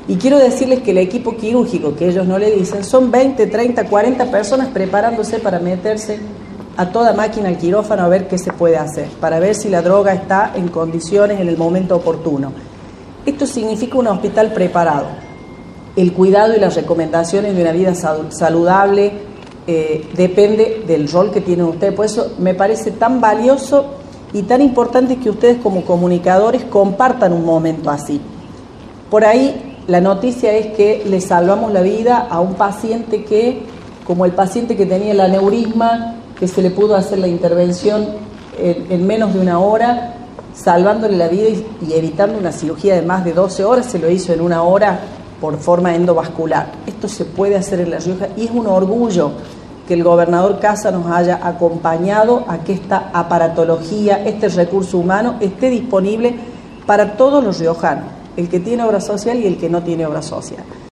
Y quiero decirles que el equipo quirúrgico, que ellos no le dicen, son 20, 30, 40 personas preparándose para meterse a toda máquina al quirófano a ver qué se puede hacer, para ver si la droga está en condiciones en el momento oportuno. Esto significa un hospital preparado. El cuidado y las recomendaciones de una vida saludable depende del rol que tienen ustedes. Por eso me parece tan valioso y tan importante que ustedes como comunicadores compartan un momento así. Por ahí la noticia es que le salvamos la vida a un paciente que, como el paciente que tenía el aneurisma, que se le pudo hacer la intervención en menos de una hora, salvándole la vida y evitando una cirugía de más de 12 horas, se lo hizo en una hora por forma endovascular. Esto se puede hacer en La Rioja y es un orgullo que el gobernador Kassa nos haya acompañado a que esta aparatología, este recurso humano esté disponible para todos los riojanos, el que tiene obra social y el que no tiene obra social.